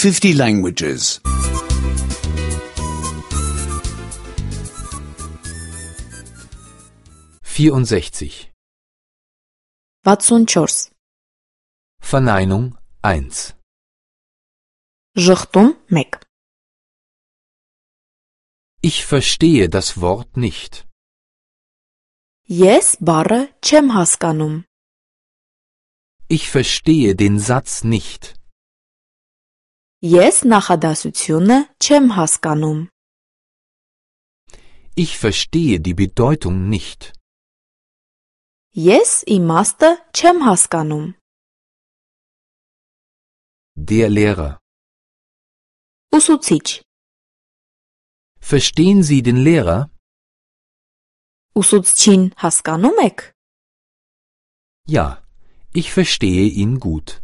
50 languages. 64. 64. Verneinung 1. Ժխտում 1. Ich verstehe das Wort nicht. Ես բառը չեմ հասկանում. Ich verstehe den Satz nicht. Ես նախադասությունը չեմ հասկանում. Ich verstehe die Bedeutung nicht. Ես իմաստը չեմ հասկանում. Der Lehrer. Ուսուցիչ. Verstehen Sie den Lehrer? Ուսուցչին հասկանում եք? Ja, ich verstehe ihn gut.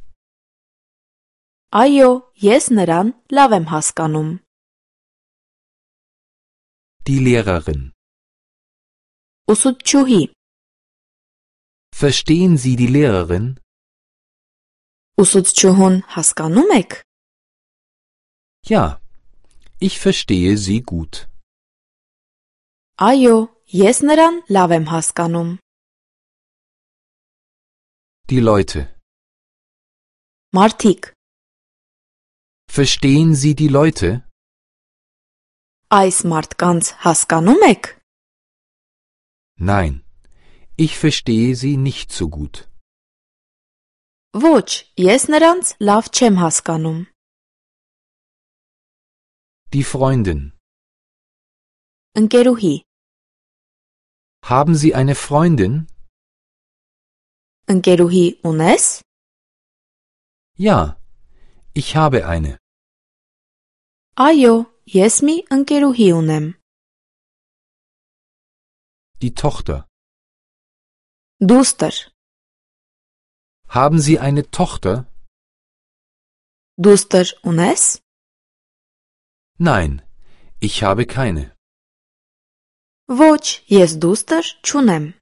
Այո, ես նրան լավ եմ հասկանում. Die Lehrerin. Ուսուցչուհի. Verstehen Sie die Lehrerin? Ուսուցչուհուն հասկանում եք? Ja, ich verstehe sie gut. Այո, ես նրան լավ եմ հասկանում. Die Leute. Մարդիկ. Verstehen Sie die Leute? Այս մարդկանց հասկանում եք? Nein, ich verstehe sie nicht so gut. Ոչ, ես նրանց լավ չեմ հասկանում. Die Freundin. Ընկերուհի. Haben Sie eine Freundin? Ընկերուհի ունես? Ja, ich habe eine. Այո, ես մի ընկերուհի ունեմ. Die Tochter. Դուստր. Haben Sie eine Tochter? Դուստր ունես? Nein, ich habe keine. Ոչ, ես դուստր չունեմ.